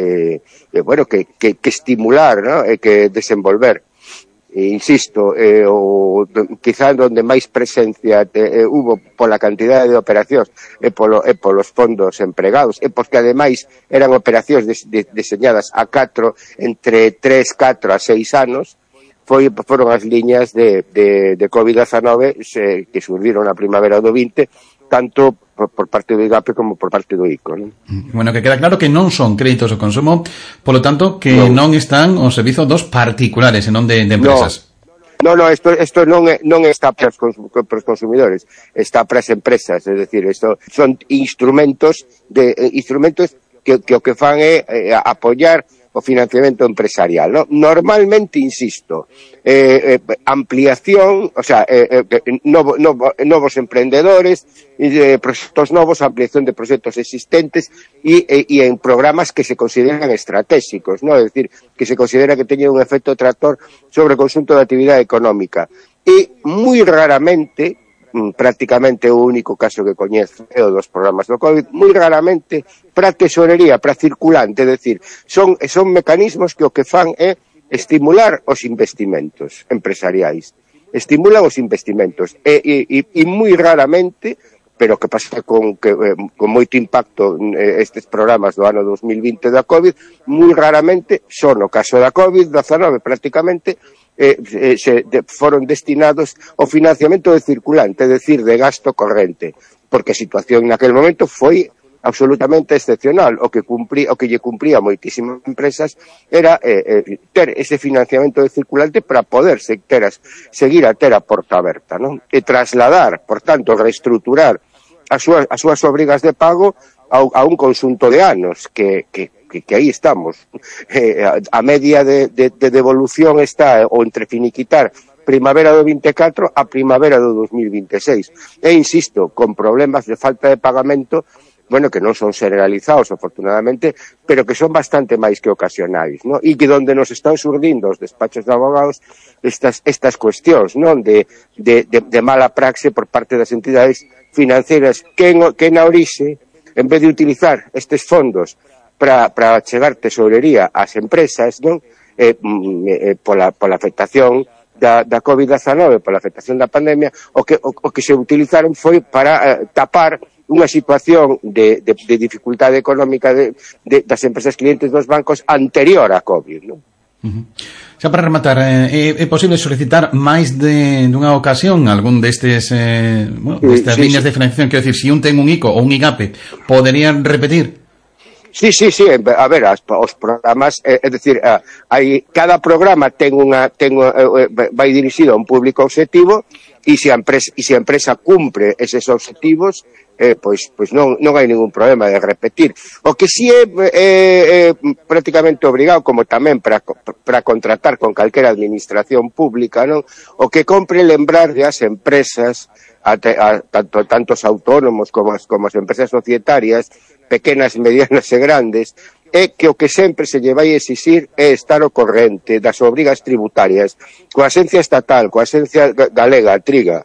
estimular, non? E que desenvolver. Insisto, quizá donde máis presencia hubo pola cantidade de operacións e polos fondos empregados, e porque ademais eran operacións deseñadas entre 3, 4 a 6 anos, foron as liñas de COVID-19 que surdiron na primavera do 20, tanto por parte do IGAPE como por parte do ICO, non? Bueno, que queda claro que non son créditos ao consumo, polo tanto, que non están ao servizo dos particulares e non de empresas. Isto non está para os consumidores, está para as empresas, é dicir, isto son instrumentos que o que fan é apoiar o financiamento empresarial, ¿no? Normalmente, insisto, ampliación, o sea, novos emprendedores, proxectos novos, ampliación de proxectos existentes e en programas que se consideran estratégicos, ¿no? Es decir, que se considera que teñen un efecto tractor sobre o conxunto da actividade económica. E moi raramente, prácticamente o único caso que coñezo é o dos programas do COVID, moi raramente para tesorería, para circulante, é dicir, son mecanismos que o que fan é estimular os investimentos empresariais, estimulan os investimentos e moi raramente, pero que pasa con moito impacto estes programas do ano 2020 da COVID, moi raramente son o caso da COVID-19 prácticamente foron destinados ao financiamento de circulante, é dicir, de gasto corrente, porque a situación naquel momento foi absolutamente excepcional. O que lle cumpría a moitísimas empresas era ter ese financiamento de circulante para poder seguir a ter a porta aberta, non? E trasladar, por tanto, reestruturar as súas obrigas de pago a un conxunto de anos que aí estamos. A media de devolución está o entre finiquitar primavera do 24 a primavera do 2026. E insisto, con problemas de falta de pagamento bueno, que non son generalizados, afortunadamente, pero que son bastante máis que ocasionais, non? E que donde nos están surdindo os despachos de abogados estas cuestións, non? De mala praxe por parte das entidades financeiras que na orixe, en vez de utilizar estes fondos para chegar tesourería ás empresas, non? Pola afectación da COVID-19, pola afectación da pandemia, o que se utilizaron foi para tapar unha situación de dificultade económica das empresas clientes dos bancos anterior á COVID, non? Xa para rematar, é posible solicitar máis dunha ocasión algún destes destas líneas de financiación? Quero dicir, se un ten un ICO ou un IGAPE, poderían repetir? Sí, a ver, os programas, é dicir, cada programa vai dirixido a un público objetivo e se a empresa cumpre eses objetivos, pois non hai ningún problema de repetir. O que si é prácticamente obrigado, como tamén para contratar con calquera administración pública, non? O que compre lembrar de as empresas, tanto os autónomos como as empresas societarias, pequenas, medianas e grandes, é que o que sempre se lle vai exixir é estar ao corrente das obrigas tributarias coa Axencia Estatal, coa Axencia Galega, Triga,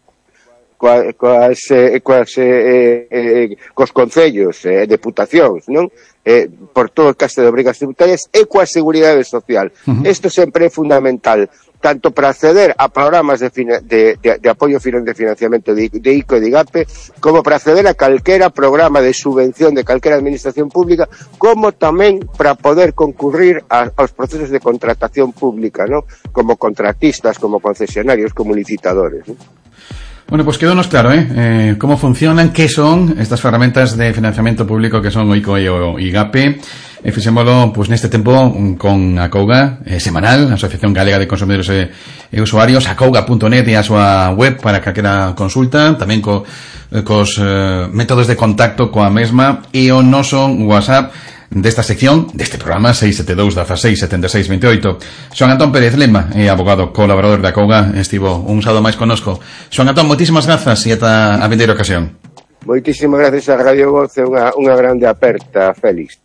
cos concellos, deputacións, non? Por todo o caso de obrigas tributarias e coa Seguridade Social. Isto sempre é fundamental, tanto para acceder a programas de apoio de financiamento de ICO e de IGAPE, como para acceder a calquera programa de subvención de calquera administración pública, como tamén para poder concurrir aos procesos de contratación pública, ¿no? Como contratistas, como concesionarios, como licitadores, ¿no? Bueno, pues quedónos claro, cómo funcionan, qué son estas ferramentas de financiamento público que son o ICO e o IGAPE. Fixémolo, pues neste tempo con Acouga, semanal, Asociación Galega de Consumidores e Usuarios, acouga.net e a súa web para calquera consulta, tamén cos métodos de contacto coa mesma e o noso WhatsApp desta sección, deste programa 672-16-76-28. Xoan Antón Pérez Lema, abogado colaborador da Acouga, estivo un sábado máis conosco. Xoan Antón, moitísimas grazas e ata a vindeira ocasión. Moitísimas gracias a Radio Voz e unha grande aperta, Félix.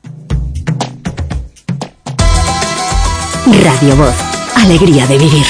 Radio Voz, alegría de vivir.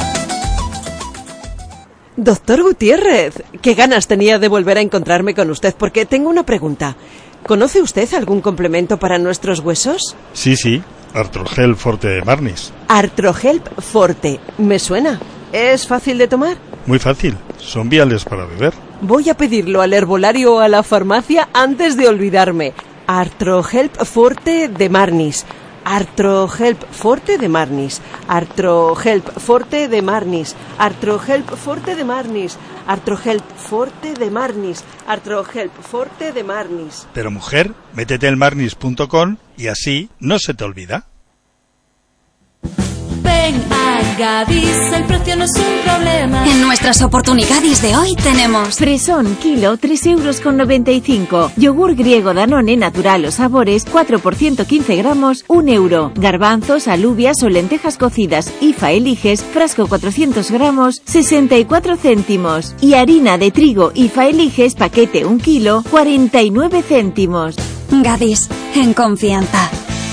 Doctor Gutiérrez, qué ganas tenía de volver a encontrarme con usted, porque tengo una pregunta. ¿Conoce usted algún complemento para nuestros huesos? Sí, Artrohelp Forte de Marnis. Artrohelp Forte, me suena. ¿Es fácil de tomar? Muy fácil, son viales para beber. Voy a pedirlo al herbolario o a la farmacia antes de olvidarme. Artrohelp Forte de Marnis. Artrohelp Forte de Marnis. Artrohelp Forte de Marnis. Artrohelp Forte de Marnis. Artrohelp Forte de Marnis. Artrohelp Forte de Marnis. Pero mujer, métete en marnis.com y así no se te olvida. Ven a Gadis, el precio no es un problema. En nuestras oportunidades de hoy tenemos fresón kilo 3,95 €, yogur griego Danone natural o sabores 4 por 115 gramos, 1 €, garbanzos, alubias o lentejas cocidas IFA Eliges, frasco 400 gramos, 64 céntimos y harina de trigo IFA Eliges, paquete 1 kilo, 49 céntimos. Gadis, en confianza.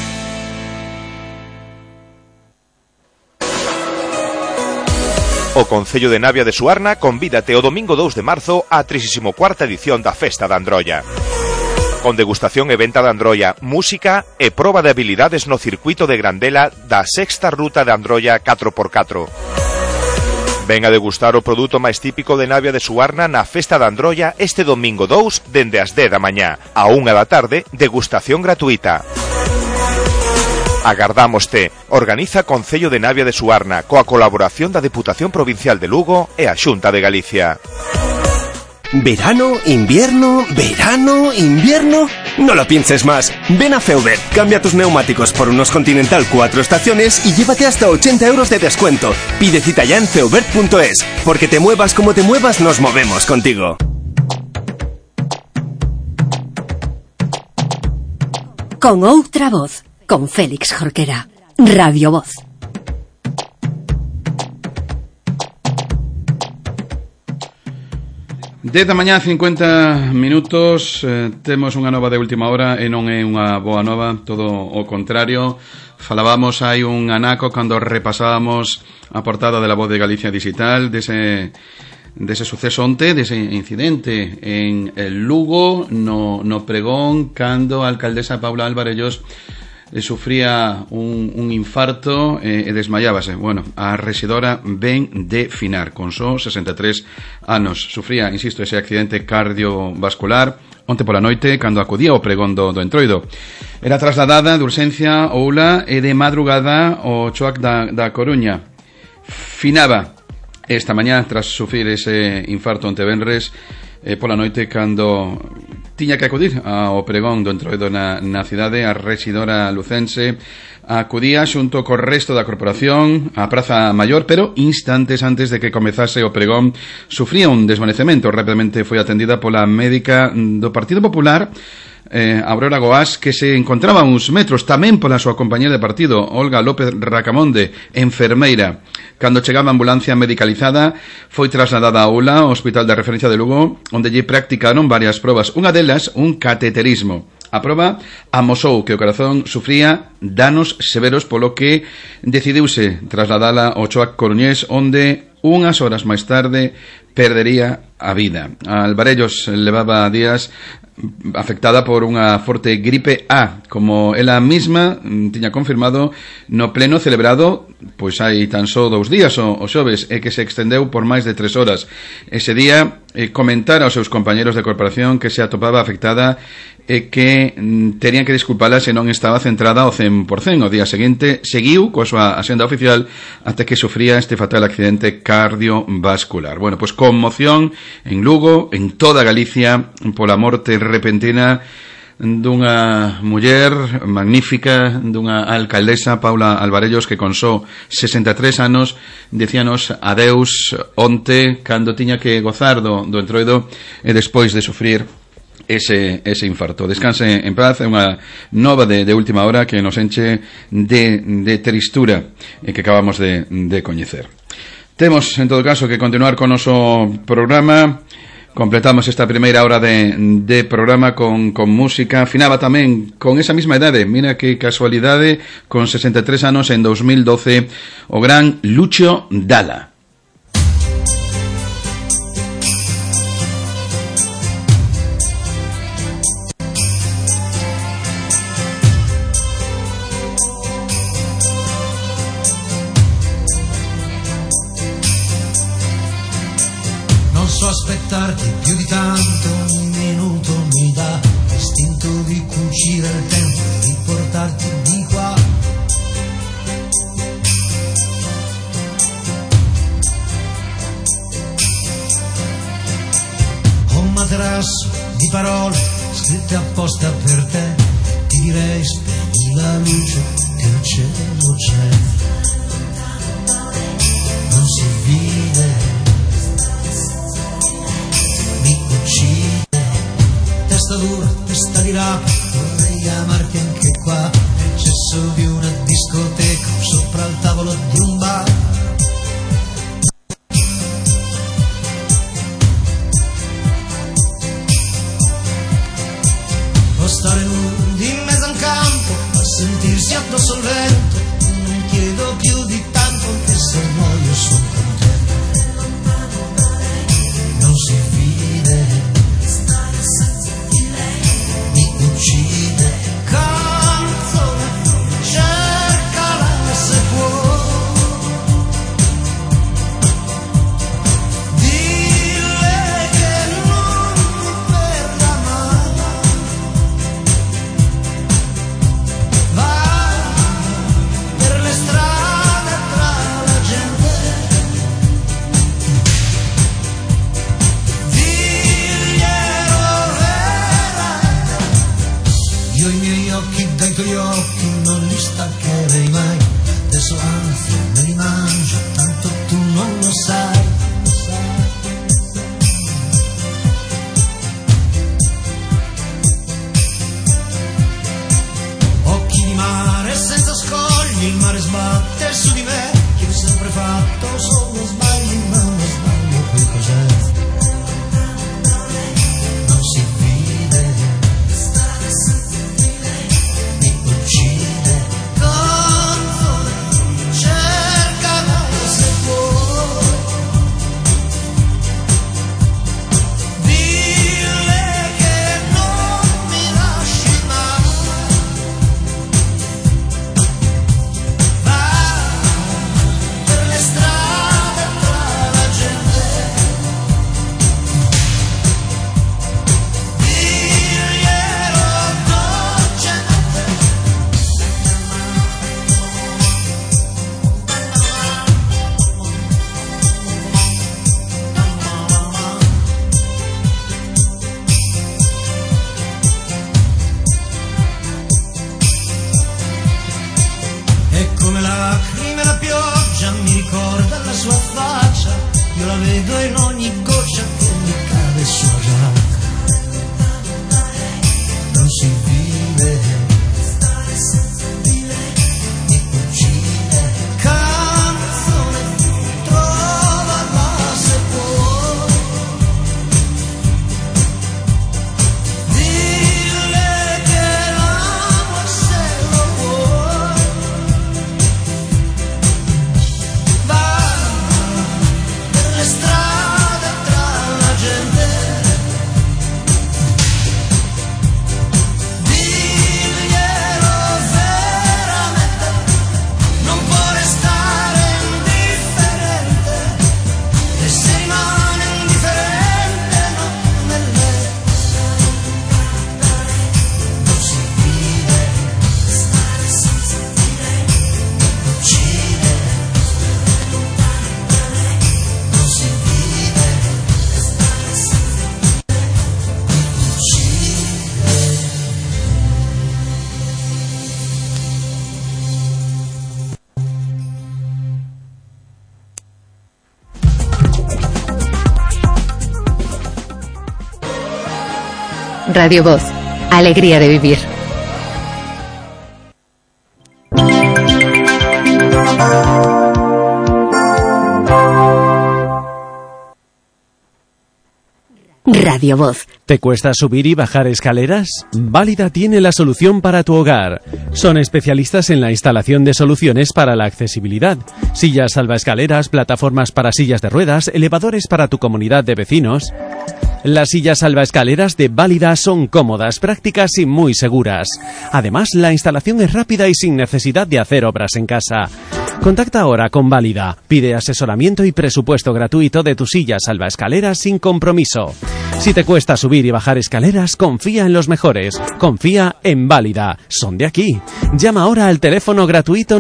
O Concello de Navia de Suarna convídate o domingo 2 de marzo á 34ª edición da Festa da Androlla. Con degustación e venta da Androlla, música e proba de habilidades no circuito de Grandela da sexta ruta de Androlla 4x4. Ven a degustar o produto máis típico de Navia de Suarna na Festa da Androlla este domingo 2 dende as 10 da mañá. A 1 da tarde, degustación gratuita. Agardámoste. Organiza Concello de Navia de Suarna coa colaboración da Deputación Provincial de Lugo e a Xunta de Galicia. ¿Verano, invierno, verano, invierno? No lo pienses más. Ven a Feuber, cambia tus neumáticos por unos Continental 4 estaciones y llévate hasta 80 € de descuento. Pide cita ya en feuber.es, porque te muevas como te muevas, nos movemos contigo. Con outra voz, con Félix Jorquera. Radio Voz. 10 da mañá, 50 minutos. Temos unha nova de última hora e non é unha boa nova, todo o contrario. Falábamos hai un anaco cando repasábamos a portada de La Voz de Galicia Digital dese suceso onte, dese incidente en el Lugo, no pregón, cando a alcaldesa Paula Alvarellos sufría un infarto e desmayábase. Bueno, a rexedora ven de finar con só 63 anos. Sufría, insisto, ese accidente cardiovascular onte pola noite cando acudía ao pregón do Entroido. Era trasladada de urxencia ao Oula e de madrugada ao Choac da Coruña. Finaba esta mañá tras sufrir ese infarto onte venres pola noite cando tiña que acudir ao pregón do Entroido na cidade. A rexidora lucense acudía xunto co resto da corporación á Praza Maior, pero instantes antes de que comezase o pregón sufría un desvanecemento. Rapidamente foi atendida pola médica do Partido Popular, Aurora Goás, que se encontraba a uns metros, tamén pola súa compañera de partido, Olga López Racamonde, enfermeira. Cando chegaba a ambulancia medicalizada, foi trasladada a Oula, ao Hospital de Referencia de Lugo, onde lle practicaron varias probas. Unha delas, un cateterismo. A proba amosou que o corazón sufría danos severos, polo que decidiuse trasladala ao Choac coruñés, onde unhas horas máis tarde perdería a vida. Alvarellos levaba días afectada por unha forte gripe A, como ela mesma tiña confirmado no pleno celebrado pois hai tan só 2 días o xoves, e que se extendeu por máis de 3 horas. Ese día comentara aos seus compañeros de corporación que se atopaba afectada e que terían que disculpala se non estaba centrada ao 100%. O día seguinte seguiu coa súa axenda oficial até que sufría este fatal accidente cardiovascular. Bueno, pois conmoción en Lugo, en toda Galicia, pola morte repentina dunha muller magnífica, dunha alcaldesa, Paula Alvarellos, que con só 63 anos dicíanos adeus onte cando tiña que gozar do Entroido e despois de sufrir ese infarto. Descanse en paz. É unha nova de última hora que nos enche de tristura e que acabamos de coñecer. Temos, en todo caso, que continuar con o noso programa. Completamos esta primeira hora de programa con música. Finaba tamén con esa mesma idade, mira que casualidade, con 63 anos en 2012, o gran Lucio Dalla. Aspettarti più di tanto, un minuto mi dà l'istinto di cucire il tempo e riportarti di qua. Ho un materasso di parole scritte apposta per te, ti direi spegni la luce che il cielo c'è, non si vede. Testa dura, testa di rapa, vorrei amarti anche qua, nel cesso di una discoteca, sopra il tavolo di un bar. O stare nudi in mezzo a un campo, a sentirsi addosso al vento, non chiedo più di tanto, che se muoio sono contento, non si vede. Uccide, canzone, cercala se può, dille che non mi perda mai, vai per le strade Radio Voz. Alegría de vivir. Radio Voz. ¿Te cuesta subir y bajar escaleras? Válida tiene la solución para tu hogar. Son especialistas en la instalación de soluciones para la accesibilidad. Sillas salvaescaleras, plataformas para sillas de ruedas, elevadores para tu comunidad de vecinos. Las sillas salvaescaleras de Válida son cómodas, prácticas y muy seguras. Además, la instalación es rápida y sin necesidad de hacer obras en casa. Contacta ahora con Válida. Pide asesoramiento y presupuesto gratuito de tu silla salvaescaleras sin compromiso. Si te cuesta subir y bajar escaleras, confía en los mejores. Confía en Válida. Son de aquí. Llama ahora al teléfono gratuito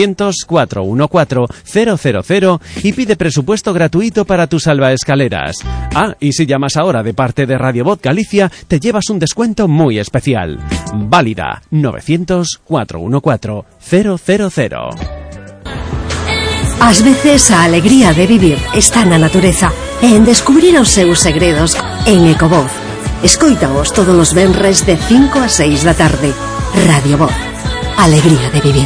900-414-000 y pide presupuesto gratuito para tus salvaescaleras. Ah, y si llamas ahora de parte de Radio Voz Galicia, te llevas un descuento muy especial. Válida 900-414-000. Ás veces a alegría de vivir está na natureza e en descubrir os seus segredos en Ecovoz. Escoítaos todos os venres de 5 a 6 da tarde. Radio Voz. Alegría de vivir.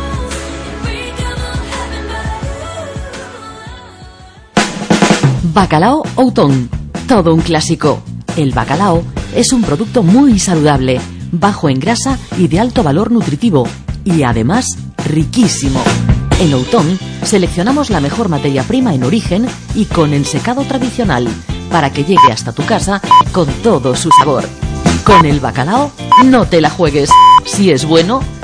Bacalao Outón. Todo un clásico. El bacalao es un producto muy saludable, bajo en grasa y de alto valor nutritivo. Y además, riquísimo. En Outón seleccionamos la mejor materia prima en origen y con el secado tradicional para que llegue hasta tu casa con todo su sabor. Con el bacalao no te la juegues. Si es bueno,